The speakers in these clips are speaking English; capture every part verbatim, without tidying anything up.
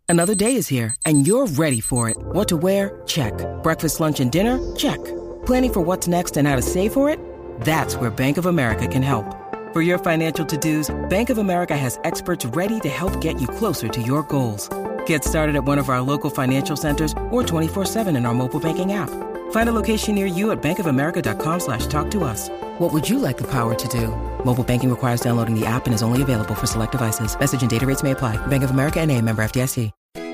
Another day is here, and you're ready for it. What to wear? Check. Breakfast, lunch, and dinner? Check. Planning for what's next and how to save for it? That's where Bank of America can help. For your financial to-dos, Bank of America has experts ready to help get you closer to your goals. Get started at one of our local financial centers or twenty-four seven in our mobile banking app. Find a location near you at bankofamerica.com slash talk to us. What would you like the power to do? Mobile banking requires downloading the app and is only available for select devices. Message and data rates may apply. Bank of America N A, member F D I C.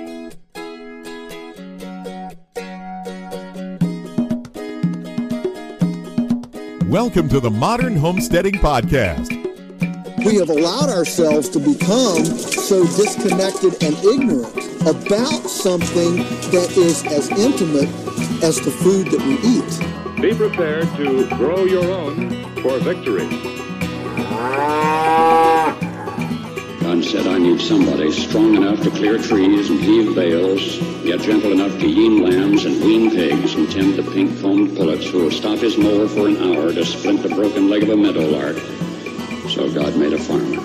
Welcome to the Modern Homesteading Podcast. We have allowed ourselves to become so disconnected and ignorant about something that is as intimate as the food that we eat. Be prepared to grow your own for victory. God said, I need somebody strong enough to clear trees and heave bales, yet gentle enough to yean lambs and wean pigs and tend the pink-combed pullets who will stop his mower for an hour to splint the broken leg of a meadowlark. So God made a farmer.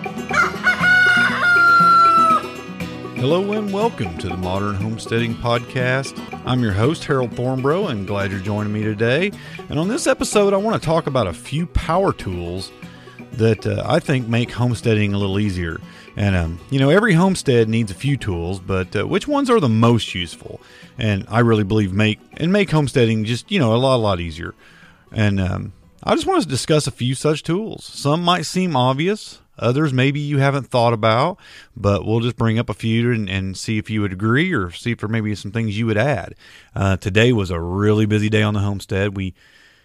Hello and welcome to the Modern Homesteading Podcast. I'm your host, Harold Thornbrough, and glad you're joining me today. And on this episode, I want to talk about a few power tools that uh, I think make homesteading a little easier. And, um, you know, every homestead needs a few tools, but uh, which ones are the most useful? And I really believe make and make homesteading just, you know, a lot, a lot easier. And um, I just want to discuss a few such tools. Some might seem obvious. Others maybe you haven't thought about, but we'll just bring up a few and, and see if you would agree or see if there may be some things you would add. Uh, today was a really busy day on the homestead. We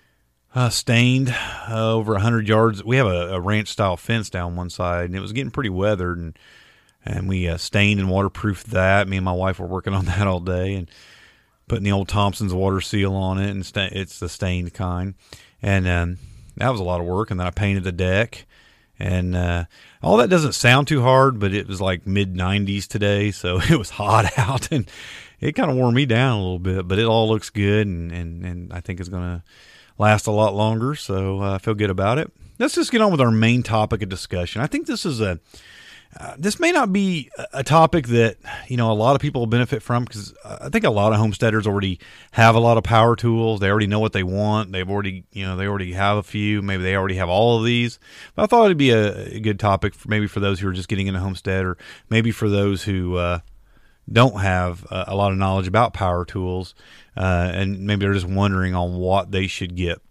uh, stained uh, over one hundred yards. We have a, a ranch-style fence down one side, and it was getting pretty weathered, and and we uh, stained and waterproofed that. Me and my wife were working on that all day and putting the old Thompson's water seal on it, and sta- it's the stained kind. And um, that was a lot of work, and then I painted the deck. And uh, all that doesn't sound too hard, but it was like mid nineties today, so it was hot out, and it kind of wore me down a little bit, but it all looks good, and, and, and I think it's going to last a lot longer, so uh, I feel good about it. Let's just get on with our main topic of discussion. I think this is a Uh, this may not be a topic that, you know, a lot of people will benefit from, because I think a lot of homesteaders already have a lot of power tools. They already know what they want. They've already, you know, they already have a few. Maybe they already have all of these. But I thought it'd be a, a good topic for maybe for those who are just getting into homestead, or maybe for those who uh, don't have uh, a lot of knowledge about power tools, uh, and maybe they're just wondering on what they should get.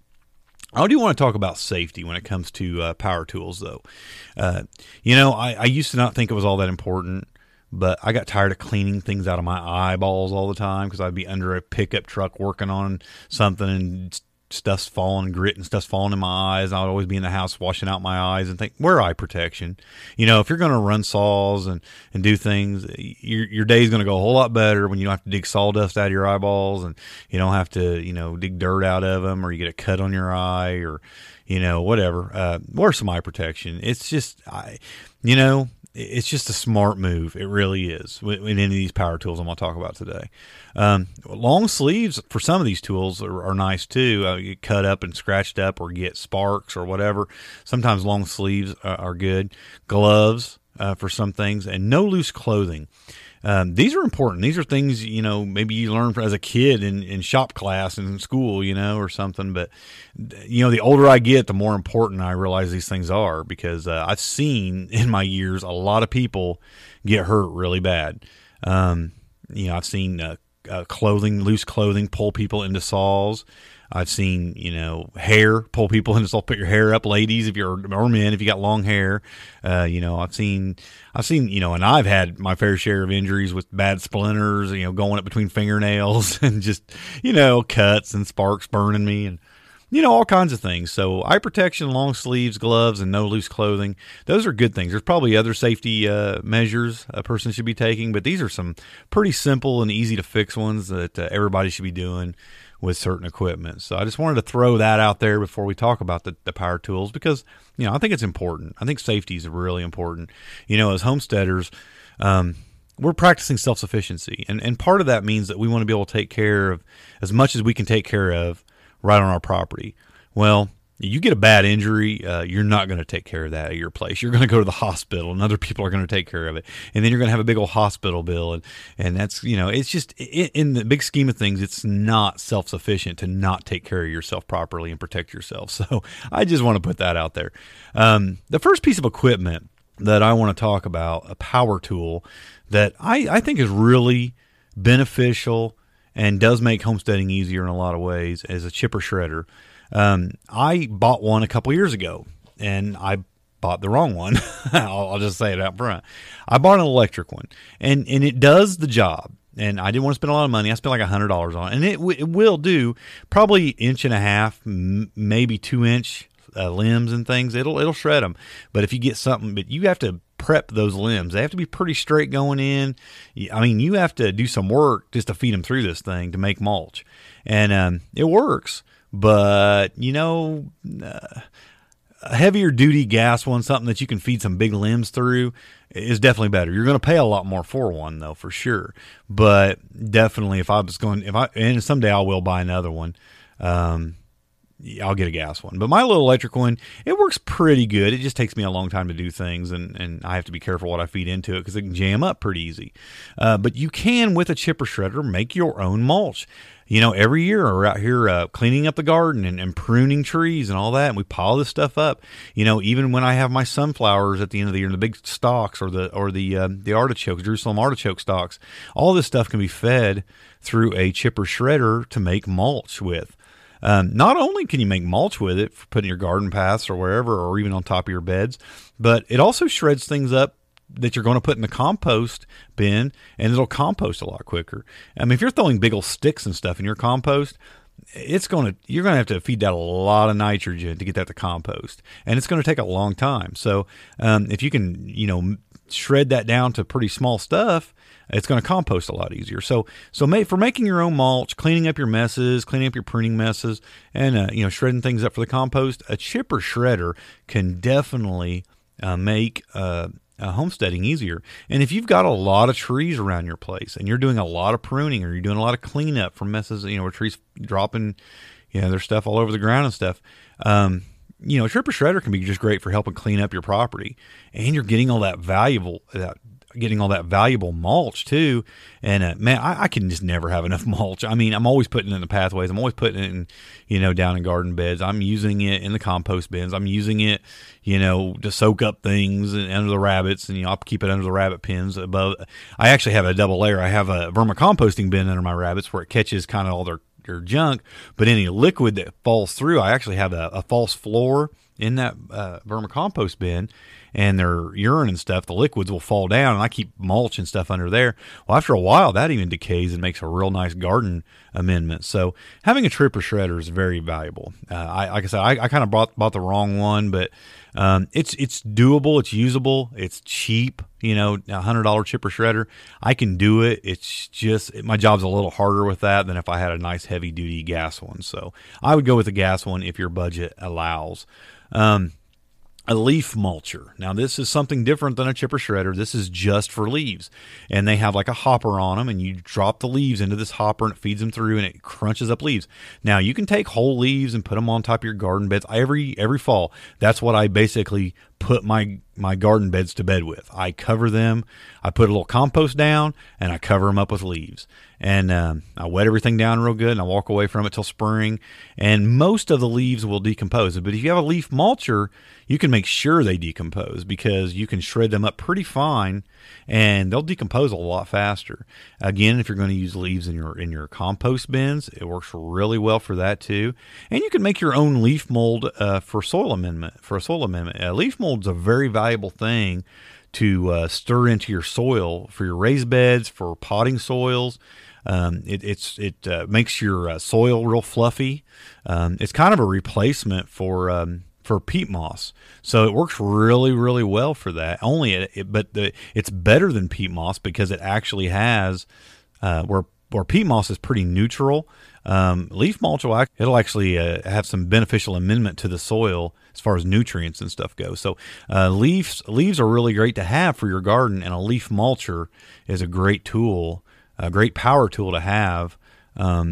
I do want to talk about safety when it comes to uh, power tools, though. Uh, you know, I, I used to not think it was all that important, but I got tired of cleaning things out of my eyeballs all the time, because I'd be under a pickup truck working on something, and stuff's falling, grit and stuff's falling in my eyes. I would always be in the house washing out my eyes and think, wear eye protection. You know, if you're going to run saws and, and do things, your your day's going to go a whole lot better when you don't have to dig sawdust out of your eyeballs, and you don't have to, you know, dig dirt out of them, or you get a cut on your eye, or, you know, whatever. Uh, wear some eye protection. It's just, I, you know, it's just a smart move. It really is. In any of these power tools I'm going to talk about today. Um, long sleeves for some of these tools are, are nice too. Uh, you cut up and scratched up, or get sparks or whatever. Sometimes long sleeves are, are good. Gloves uh, for some things, and no loose clothing. Um, these are important. These are things, you know, maybe you learn as a kid in, in shop class in school, you know, or something. But, you know, the older I get, the more important I realize these things are, because uh, I've seen in my years a lot of people get hurt really bad. Um, you know, I've seen uh, uh, clothing, loose clothing pull people into saws. I've seen, you know, hair pull people into saws. Put your hair up, ladies, if you're, or men, if you got long hair. Uh, you know, I've seen, I've seen, you know, and I've had my fair share of injuries with bad splinters, you know, going up between fingernails and just, you know, cuts and sparks burning me, and, you know, all kinds of things. So eye protection, long sleeves, gloves, and no loose clothing. Those are good things. There's probably other safety uh, measures a person should be taking, but these are some pretty simple and easy to fix ones that uh, everybody should be doing with certain equipment. So I just wanted to throw that out there before we talk about the, the power tools, because, you know, I think it's important. I think safety is really important. You know, as homesteaders, um, we're practicing self-sufficiency. And, and part of that means that we want to be able to take care of as much as we can take care of right on our property. Well, You get a bad injury, uh, you're not going to take care of that at your place. You're going to go to the hospital, and other people are going to take care of it. And then you're going to have a big old hospital bill. And, and that's, you know, it's just, it, in the big scheme of things, it's not self-sufficient to not take care of yourself properly and protect yourself. So I just want to put that out there. Um, the first piece of equipment that I want to talk about, a power tool that I, I think is really beneficial and does make homesteading easier in a lot of ways, is a chipper shredder. Um, I bought one a couple years ago, and I bought the wrong one. I'll, I'll just say it out front. I bought an electric one, and, and it does the job. And I didn't want to spend a lot of money. I spent like one hundred dollars on it, and it, w- it will do probably inch and a half, m- maybe two inch uh, limbs and things. It'll it'll shred them. But if you get something, but you have to prep those limbs. They have to be pretty straight going in. I mean, you have to do some work just to feed them through this thing to make mulch, and um, it works. But, you know, uh, a heavier duty gas one, something that you can feed some big limbs through, is definitely better. You're going to pay a lot more for one, though, for sure. But definitely, if I was going, if I, and someday I will buy another one, um, I'll get a gas one. But my little electric one, it works pretty good. It just takes me a long time to do things, and, and I have to be careful what I feed into it because it can jam up pretty easy. Uh, but you can, with a chipper shredder, make your own mulch. You know, every year we're out here uh, cleaning up the garden and, and pruning trees and all that, and we pile this stuff up. You know, even when I have my sunflowers at the end of the year, the big stalks or the or the uh, the artichokes, Jerusalem artichoke stalks, all this stuff can be fed through a chipper shredder to make mulch with. Um, not only can you make mulch with it for putting in your garden paths or wherever, or even on top of your beds, but it also shreds things up that you're going to put in the compost bin, and it'll compost a lot quicker. I mean, if you're throwing big old sticks and stuff in your compost, it's going to, you're going to have to feed that a lot of nitrogen to get that to compost, and it's going to take a long time. So, um, if you can, you know, shred that down to pretty small stuff, it's going to compost a lot easier. So, so ma- for making your own mulch, cleaning up your messes, cleaning up your pruning messes, and, uh, you know, shredding things up for the compost, a chipper shredder can definitely, uh, make, uh, Uh, homesteading easier. And if you've got a lot of trees around your place and you're doing a lot of pruning, or you're doing a lot of cleanup from messes, you know, where trees dropping, you know, their stuff all over the ground and stuff, um, you know, a chipper shredder can be just great for helping clean up your property, and you're getting all that valuable, that getting all that valuable mulch too. And uh, man, I, I can just never have enough mulch. I mean, I'm always putting it in the pathways. I'm always putting it in, you know, down in garden beds. I'm using it in the compost bins. I'm using it, you know, to soak up things and under the rabbits, and, you know, I'll keep it under the rabbit pens above. I actually have a double layer. I have a vermicomposting bin under my rabbits where it catches kind of all their, their junk, but any liquid that falls through, I actually have a, a false floor in that uh, vermicompost bin, and their urine and stuff, the liquids will fall down, and I keep mulch and stuff under there. Well, after a while, that even decays and makes a real nice garden amendment. So having a chipper shredder is very valuable. Uh, I, like I said, I, I kind of bought bought the wrong one, but um, it's it's doable, it's usable, it's cheap. You know, a hundred dollar chipper shredder, I can do it. It's just, my job's a little harder with that than if I had a nice heavy duty gas one. So I would go with the gas one if your budget allows. Um, A leaf mulcher. Now, this is something different than a chipper shredder. This is just for leaves. And they have like a hopper on them, and you drop the leaves into this hopper, and it feeds them through, and it crunches up leaves. Now, you can take whole leaves and put them on top of your garden beds every every fall. That's what I basically put my my garden beds to bed with. I cover them. I put a little compost down, and I cover them up with leaves. And um, I wet everything down real good, and I walk away from it till spring. And most of the leaves will decompose. But if you have a leaf mulcher, you can make sure they decompose, because you can shred them up pretty fine, and they'll decompose a lot faster. Again, if you're going to use leaves in your in your compost bins, it works really well for that too. And you can make your own leaf mold uh, for soil amendment. For a soil amendment, uh, leaf mold's a very valuable thing to uh, stir into your soil for your raised beds, for potting soils. Um, it, it's it uh, makes your uh, soil real fluffy. Um, it's kind of a replacement for um, for peat moss, so it works really really well for that. Only it, it but the, it's better than peat moss because it actually has uh, where where peat moss is pretty neutral. Um, leaf mulch will act, it'll actually uh, have some beneficial amendment to the soil as far as nutrients and stuff go. So uh, leaves leaves are really great to have for your garden, and a leaf mulcher is a great tool. A great power tool to have um,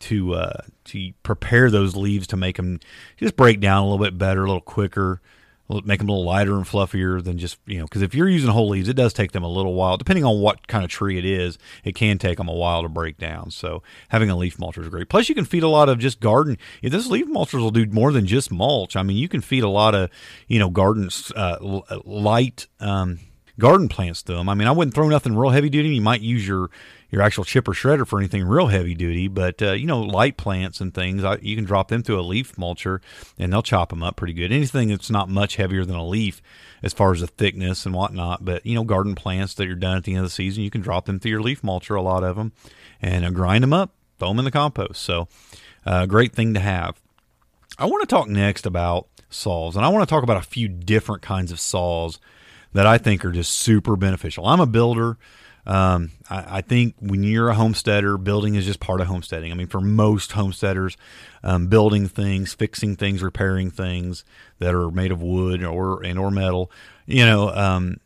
to uh, to prepare those leaves to make them just break down a little bit better, a little quicker, make them a little lighter and fluffier than just, you know, because if you're using whole leaves, it does take them a little while. Depending on what kind of tree it is, it can take them a while to break down. So having a leaf mulcher is great. Plus, you can feed a lot of just garden. Yeah, this leaf mulchers will do more than just mulch. I mean, you can feed a lot of, you know, garden uh, light um, garden plants to them. I mean, I wouldn't throw nothing real heavy duty. You might use your your actual chipper shredder for anything real heavy duty, but uh, you know, light plants and things, I, you can drop them through a leaf mulcher and they'll chop them up pretty good. Anything that's not much heavier than a leaf as far as the thickness and whatnot, but you know, garden plants that you're done at the end of the season, you can drop them through your leaf mulcher, a lot of them, and uh, grind them up, throw them in the compost. So uh, great thing to have. I want to talk next about saws, and I want to talk about a few different kinds of saws that I think are just super beneficial. I'm a builder. Um, I, I think when you're a homesteader, building is just part of homesteading. I mean, for most homesteaders, um, building things, fixing things, repairing things that are made of wood or and or metal, you know, um,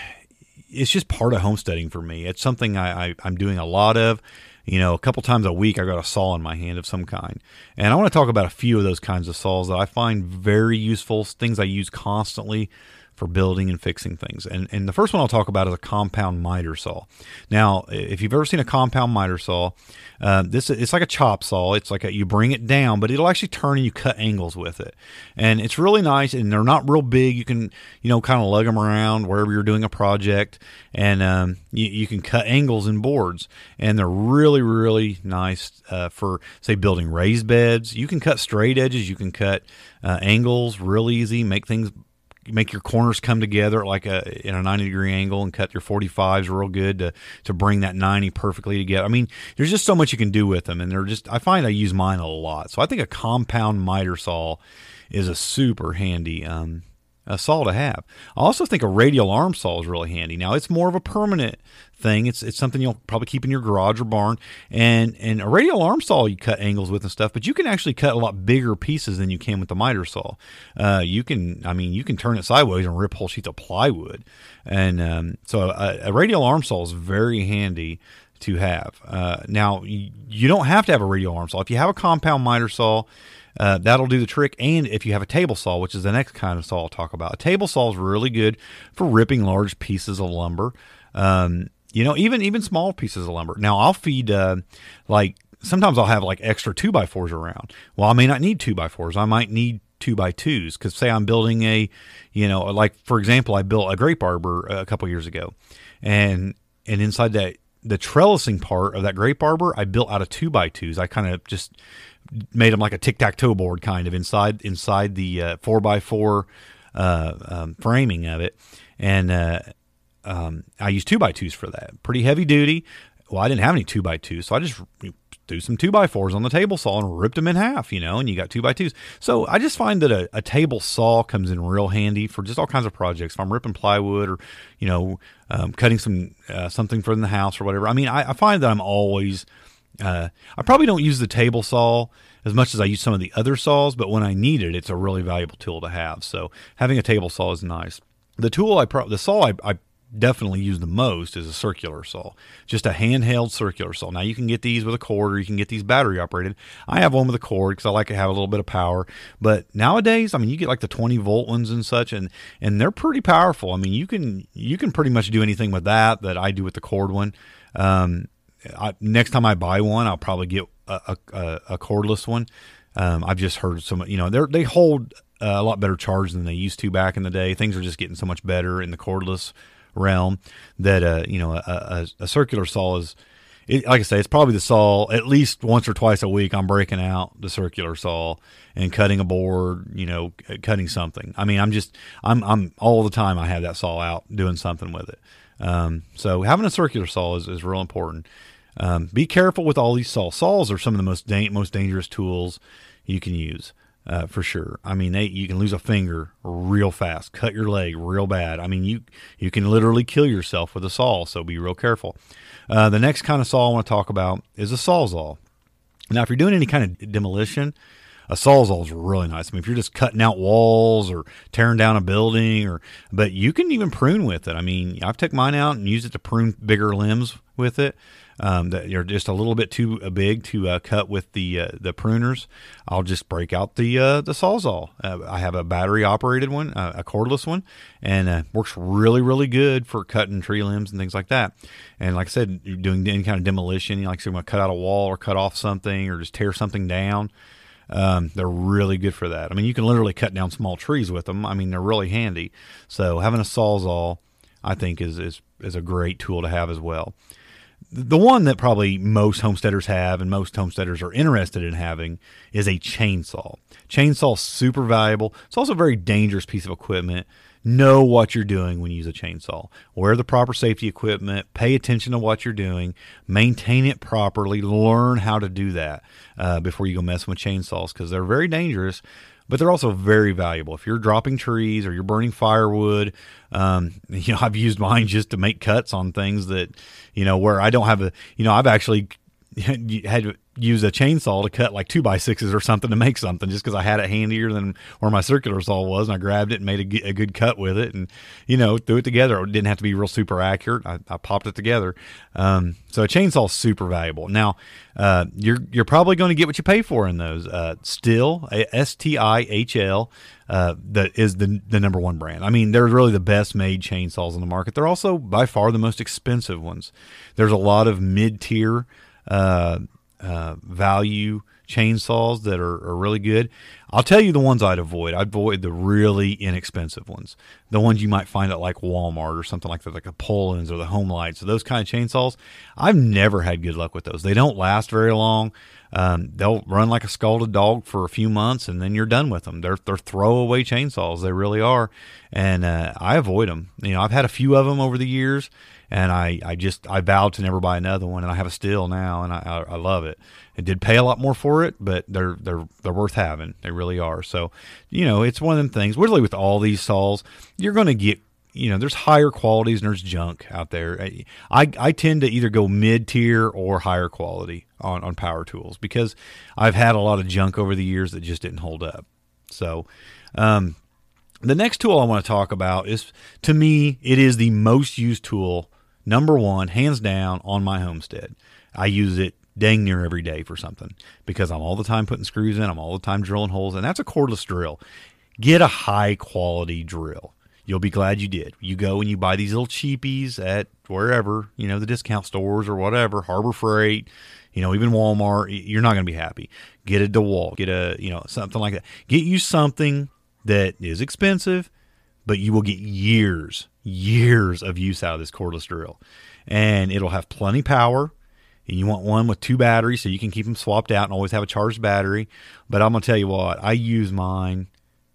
it's just part of homesteading for me. It's something I, I, I'm doing a lot of. You know, a couple times a week, I got a saw in my hand of some kind. And I want to talk about a few of those kinds of saws that I find very useful, things I use constantly for building and fixing things. And and the first one I'll talk about is a compound miter saw. Now, if you've ever seen a compound miter saw, uh, this it's like a chop saw. It's like a, you bring it down, but it'll actually turn and you cut angles with it. And it's really nice, and they're not real big. You can, you know, kind of lug them around wherever you're doing a project, and um, you, you can cut angles in boards. And they're really, really nice uh, for, say, building raised beds. You can cut straight edges. You can cut uh, angles real easy, make things make your corners come together like a in a ninety degree angle, and cut your forty-fives real good to to bring that ninety perfectly together. I mean, there's just so much you can do with them, and they're just, I find I use mine a lot. So I think a compound miter saw is a super handy um, a saw to have. I also think a radial arm saw is really handy. Now, it's more of a permanent thing. It's it's something you'll probably keep in your garage or barn. And and a radial arm saw you cut angles with and stuff, but you can actually cut a lot bigger pieces than you can with the miter saw. Uh, you can, I mean, you can turn it sideways and rip whole sheets of plywood. And um, so a, a radial arm saw is very handy to have. Uh, now, you don't have to have a radial arm saw. If you have a compound miter saw, Uh, that'll do the trick. And if you have a table saw, which is the next kind of saw I'll talk about, a table saw is really good for ripping large pieces of lumber. Um, you know, even even small pieces of lumber. Now, I'll feed uh, like sometimes I'll have like extra two by fours around. Well, I may not need two by fours. I might need two by twos because say I'm building a, you know, like for example, I built a grape arbor a couple years ago, and and inside that the trellising part of that grape arbor, I built out of two by twos. I kind of just made them like a tic-tac-toe board kind of inside inside the uh, four by four uh, um, framing of it, and uh, um, I used two by twos for that. Pretty heavy duty. Well, I didn't have any two by twos, so I just threw some two by fours on the table saw and ripped them in half, you know, and you got two by twos. So I just find that a, a table saw comes in real handy for just all kinds of projects. If I'm ripping plywood or, you know, um, cutting some uh, something for in the house or whatever. I mean, I, I find that I'm always Uh, I probably don't use the table saw as much as I use some of the other saws, but when I need it, it's a really valuable tool to have. So having a table saw is nice. The tool I pro- the saw I, I definitely use the most is a circular saw, just a handheld circular saw. Now you can get these with a cord, or you can get these battery operated. I have one with a cord because I like to have a little bit of power. But nowadays, I mean, you get like the twenty volt ones and such, and and they're pretty powerful. I mean, you can you can pretty much do anything with that that I do with the cord one. Um, I, next time I buy one, I'll probably get a, a, a cordless one. Um, I've just heard some, you know, they they hold uh, a lot better charge than they used to back in the day. Things are just getting so much better in the cordless realm that, uh, you know, a, a, a circular saw is, it, like I say, it's probably the saw at least once or twice a week. I'm breaking out the circular saw and cutting a board, you know, cutting something. I mean, I'm just, I'm, I'm all the time I have that saw out doing something with it. Um, so having a circular saw is, is real important. Um, be careful with all these saws. Saws are some of the most da- most dangerous tools you can use, uh, for sure. I mean, they, you can lose a finger real fast, cut your leg real bad. I mean, you you can literally kill yourself with a saw, so be real careful. Uh, the next kind of saw I want to talk about is a sawzall. Now, if you're doing any kind of demolition, a sawzall is really nice. I mean, if you're just cutting out walls or tearing down a building, or but you can even prune with it. I mean, I've taken mine out and used it to prune bigger limbs with it um, that are just a little bit too big to uh, cut with the uh, the pruners, I'll just break out the uh, the Sawzall. Uh, I have a battery operated one, uh, a cordless one, and uh, works really really good for cutting tree limbs and things like that. And like I said, you're doing any kind of demolition, you know, like say, want to cut out a wall or cut off something or just tear something down. Um, they're really good for that. I mean, you can literally cut down small trees with them. I mean, they're really handy. So having a Sawzall, I think, is is is a great tool to have as well. The one that probably most homesteaders have and most homesteaders are interested in having is a chainsaw. Chainsaw is super valuable. It's also a very dangerous piece of equipment. Know what you're doing when you use a chainsaw. Wear the proper safety equipment. Pay attention to what you're doing. Maintain it properly. Learn how to do that uh, before you go messing with chainsaws, because they're very dangerous, but they're also very valuable. If you're dropping trees or you're burning firewood, um, you know, I've used mine just to make cuts on things that, you know, where I don't have a, you know, I've actually had to use a chainsaw to cut like two by sixes or something to make something, just because I had it handier than where my circular saw was, and I grabbed it and made a, a good cut with it, and you know, threw it together. It didn't have to be real super accurate. I, I popped it together. Um, so a chainsaw is super valuable. Now, uh, you're you're probably going to get what you pay for in those. Uh, Stihl, S T I H L, uh, that is the the number one brand. I mean, they're really the best made chainsaws on the market. They're also by far the most expensive ones. There's a lot of mid tier uh, uh, value chainsaws that are, are really good. I'll tell you the ones I'd avoid. I'd avoid the really inexpensive ones. The ones you might find at like Walmart or something like that, like the Polans or the Home Lights. So those kind of chainsaws, I've never had good luck with those. They don't last very long. Um, they'll run like a scalded dog for a few months, and then you're done with them. They're they're throwaway chainsaws. They really are. And uh, I avoid them. You know, I've had a few of them over the years, and I, I just I vowed to never buy another one. And I have a Stihl now, and I, I I love it. I did pay a lot more for it, but they're they're they're worth having. They really are. So, you know, it's one of them things. Really, with all these saws, you're going to get, you know, there's higher qualities and there's junk out there. I I tend to either go mid tier or higher quality on on power tools, because I've had a lot of junk over the years that just didn't hold up. So, um, the next tool I want to talk about is, to me, it is the most used tool, number one, hands down, on my homestead. I use it dang near every day for something, because I'm all the time putting screws in. I'm all the time drilling holes, and that's a cordless drill. Get a high quality drill. You'll be glad you did. You go and you buy these little cheapies at wherever, you know, the discount stores or whatever, Harbor Freight, you know, even Walmart. You're not going to be happy. Get a DeWalt, get a, you know, something like that. Get you something that is expensive, but you will get years, years of use out of this cordless drill. And it'll have plenty power. And you want one with two batteries so you can keep them swapped out and always have a charged battery. But I'm going to tell you what, I use mine,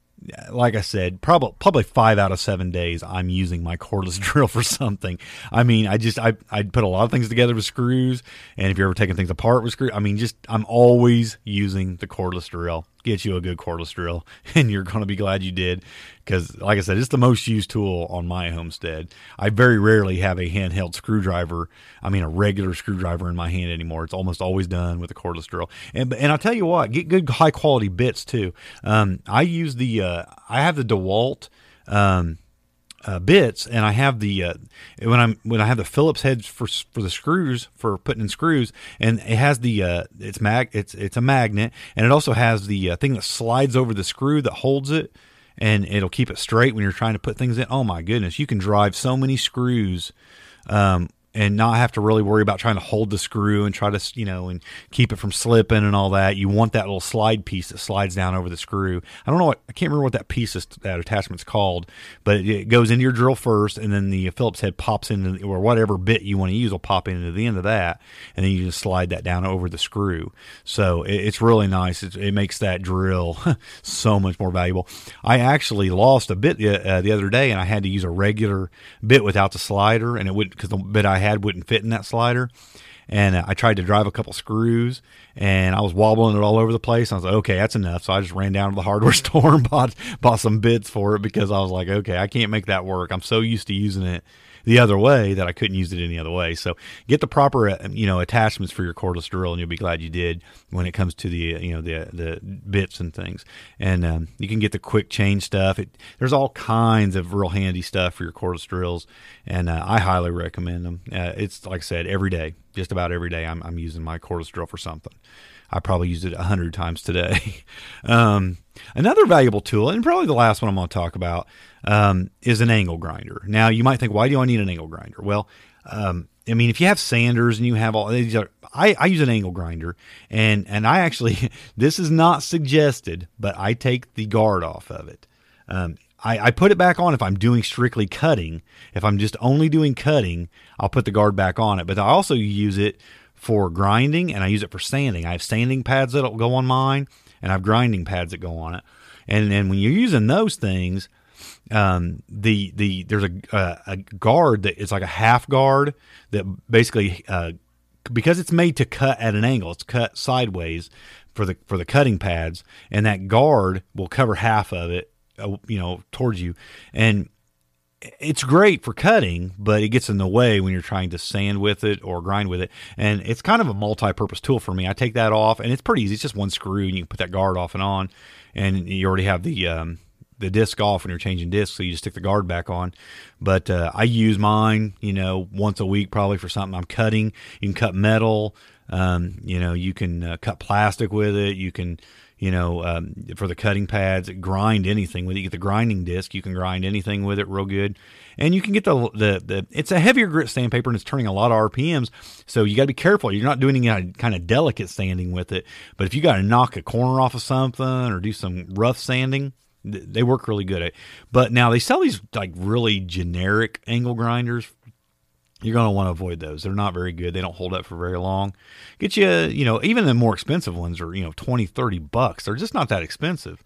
like I said, probably probably five out of seven days I'm using my cordless drill for something. I mean, I just, I I put a lot of things together with screws, and if you're ever taking things apart with screws, I mean, just, I'm always using the cordless drill. Get you a good cordless drill, and you're going to be glad you did, because, like I said, it's the most used tool on my homestead. I very rarely have a handheld screwdriver, I mean a regular screwdriver in my hand anymore. It's almost always done with a cordless drill. And and I'll tell you what, get good high quality bits too. Um, I use the, uh, I have the DeWalt um, uh, bits, and I have the uh, when I'm when I have the Phillips heads for for the screws, for putting in screws, and it has the uh, it's mag it's it's a magnet, and it also has the uh, thing that slides over the screw that holds it, and it'll keep it straight when you're trying to put things in. Oh my goodness, you can drive so many screws um, and not have to really worry about trying to hold the screw and try to, you know, and keep it from slipping and all that. You want that little slide piece that slides down over the screw. I don't know what, I can't remember what that piece is, that attachment's called, but it goes into your drill first, and then the Phillips head pops into, or whatever bit you want to use will pop into the end of that, and then you just slide that down over the screw. So it, it's really nice. It, it makes that drill so much more valuable. I actually lost a bit uh, the other day, and I had to use a regular bit without the slider, and it would, because the bit I had wouldn't fit in that slider. And uh, I tried to drive a couple screws, and I was wobbling it all over the place. I was like, okay, that's enough. So I just ran down to the hardware store and bought bought some bits for it, because I was like, okay, I can't make that work. I'm so used to using it the other way that I couldn't use it any other way. So get the proper, uh, you know, attachments for your cordless drill, and you'll be glad you did when it comes to the, uh, you know, the the bits and things. And um, you can get the quick change stuff. It, there's all kinds of real handy stuff for your cordless drills, and uh, I highly recommend them. Uh, it's like I said, every day, just about every day, I'm, I'm using my cordless drill for something. I probably used it a hundred times today. um, another valuable tool, and probably the last one I'm going to talk about, um, is an angle grinder. Now, you might think, why do I need an angle grinder? Well, um, I mean, if you have sanders and you have all these, are, I, I use an angle grinder, and and I actually, this is not suggested, but I take the guard off of it. Um, I, I put it back on if I'm doing strictly cutting. If I'm just only doing cutting, I'll put the guard back on it. But I also use it for grinding, and I use it for sanding. I have sanding pads that'll go on mine, and I have grinding pads that go on it. And then when you're using those things, um, the the there's a, a a guard that is like a half guard that basically uh, because it's made to cut at an angle, it's cut sideways for the for the cutting pads, and that guard will cover half of it, uh, you know, towards you, and it's great for cutting, but it gets in the way when you're trying to sand with it or grind with it. And it's kind of a multi-purpose tool for me. I take that off, and it's pretty easy. It's just one screw, and you can put that guard off and on, and you already have the um, the disc off when you're changing discs, so you just stick the guard back on. But uh, I use mine, you know, once a week probably for something I'm cutting. You can cut metal. Um, you know, you can uh, cut plastic with it. You can... You know, um, for the cutting pads, grind anything with it. You get the grinding disc, you can grind anything with it real good. And you can get the, the, the it's a heavier grit sandpaper, and it's turning a lot of R P Ms. So you got to be careful. You're not doing any kind of delicate sanding with it. But if you got to knock a corner off of something or do some rough sanding, th- they work really good at it. But now they sell these like really generic angle grinders. You're going to want to avoid those. They're not very good. They don't hold up for very long. Get you, you know, even the more expensive ones are, you know, twenty, thirty bucks. They're just not that expensive.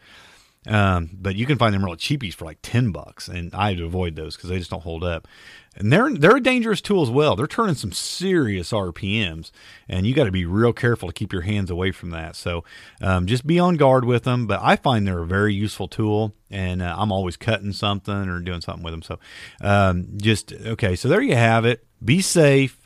Um, but you can find them real cheapies for like ten bucks. And I avoid those because they just don't hold up. And they're, they're a dangerous tool as well. They're turning some serious R P Ms, and you got to be real careful to keep your hands away from that. So, um, just be on guard with them. But I find they're a very useful tool, and uh, I'm always cutting something or doing something with them. So, um, just, okay. So there you have it. Be safe,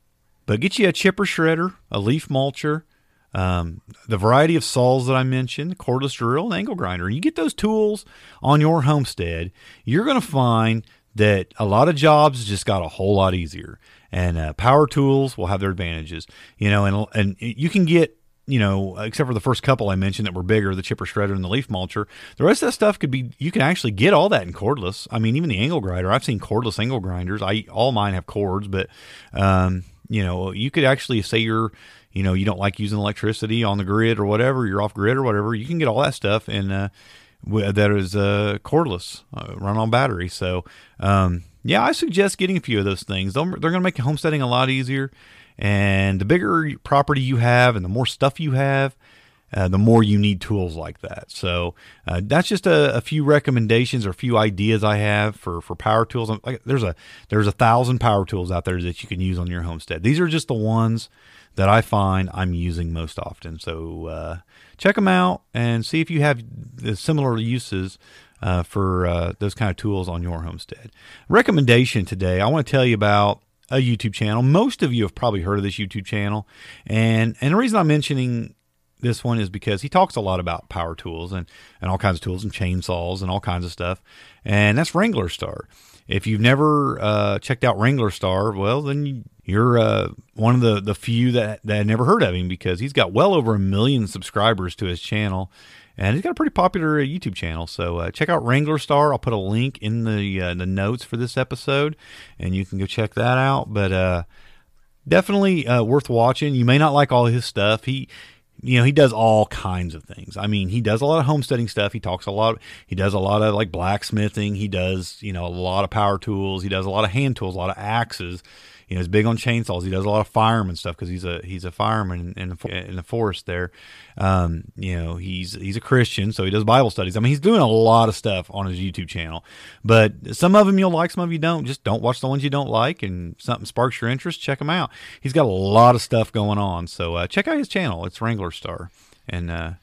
but get you a chipper shredder, a leaf mulcher, um, the variety of saws that I mentioned, the cordless drill, and angle grinder. And you get those tools on your homestead, you're going to find that a lot of jobs just got a whole lot easier, and uh, power tools will have their advantages, you know, and and you can get, you know, except for the first couple I mentioned that were bigger, the chipper shredder and the leaf mulcher, the rest of that stuff could be, you can actually get all that in cordless. I mean, even the angle grinder, I've seen cordless angle grinders. I, all mine have cords, but, um, you know, you could actually say you're, you know, you don't like using electricity on the grid or whatever, you're off grid or whatever, you can get all that stuff in, uh, that is uh, cordless, uh, run on battery. So, um, yeah, I suggest getting a few of those things. They're, they're going to make homesteading a lot easier. And the bigger property you have and the more stuff you have, uh, the more you need tools like that. So uh, that's just a, a few recommendations or a few ideas I have for, for power tools. Like, there's a there's a thousand power tools out there that you can use on your homestead. These are just the ones that I find I'm using most often. So uh, check them out and see if you have the similar uses uh, for uh, those kind of tools on your homestead. Recommendation today, I want to tell you about a YouTube channel. Most of you have probably heard of this YouTube channel. And, and the reason I'm mentioning this one is because he talks a lot about power tools and, and all kinds of tools and chainsaws and all kinds of stuff. And that's Wrangler Star. If you've never uh, checked out Wrangler Star, well, then you're uh, one of the, the few that, that never heard of him, because he's got well over a million subscribers to his channel. And he's got a pretty popular uh, YouTube channel. So uh, check out Wrangler Star. I'll put a link in the uh, the notes for this episode, and you can go check that out. But uh, definitely uh, worth watching. You may not like all his stuff. He, you know, he does all kinds of things. I mean, he does a lot of homesteading stuff. He talks a lot. He does a lot of like blacksmithing. He does, you know, a lot of power tools. He does a lot of hand tools, a lot of axes. You know, he's big on chainsaws. He does a lot of fireman stuff because he's a he's a fireman in, in, the, in the forest there. Um, you know, he's he's a Christian, so he does Bible studies. I mean, he's doing a lot of stuff on his YouTube channel. But some of them you'll like, some of you don't. Just don't watch the ones you don't like, and something sparks your interest, check him out. He's got a lot of stuff going on, so uh, check out his channel. It's Wrangler Star, and uh,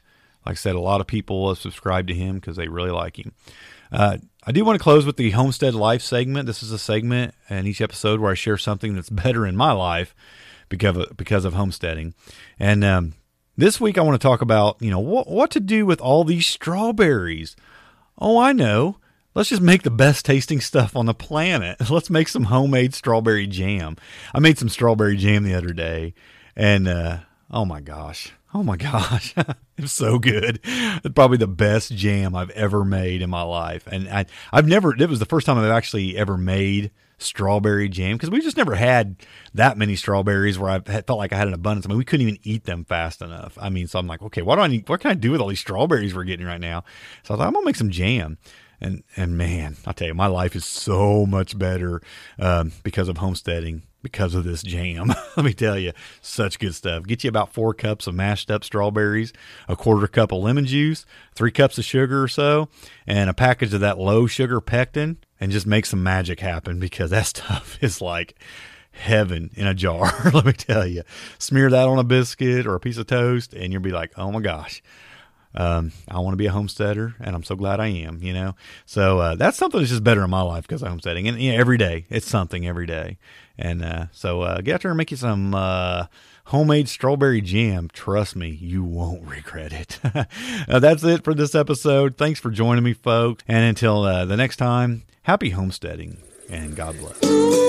Like I said, a lot of people have subscribed to him because they really like him. Uh, I do want to close with the Homestead Life segment. This is a segment in each episode where I share something that's better in my life because of, because of homesteading. And um, this week I want to talk about, you know, what, what to do with all these strawberries. Oh, I know. Let's just make the best tasting stuff on the planet. Let's make some homemade strawberry jam. I made some strawberry jam the other day, and uh, oh my gosh. Oh my gosh, it's so good. It's probably the best jam I've ever made in my life. And I, I've never, it was the first time I've actually ever made strawberry jam because we just never had that many strawberries where I felt like I had an abundance. I mean, we couldn't even eat them fast enough. I mean, so I'm like, okay, what do I need? What can I do with all these strawberries we're getting right now? So I thought, I'm going to make some jam. And, and man, I'll tell you, my life is so much better um, because of homesteading. Because of this jam. Let me tell you, such good stuff. Get you about four cups of mashed up strawberries, a quarter cup of lemon juice, three cups of sugar or so, and a package of that low sugar pectin, and just make some magic happen because that stuff is like heaven in a jar. Let me tell you, smear that on a biscuit or a piece of toast and you'll be like, oh my gosh. Um, I want to be a homesteader, and I'm so glad I am, you know? So, uh, that's something that's just better in my life because of homesteading. And, you know, every day, it's something every day. And, uh, so, uh, get out there and make you some, uh, homemade strawberry jam. Trust me, you won't regret it. uh, that's it for this episode. Thanks for joining me, folks. And until, uh, the next time, happy homesteading and God bless.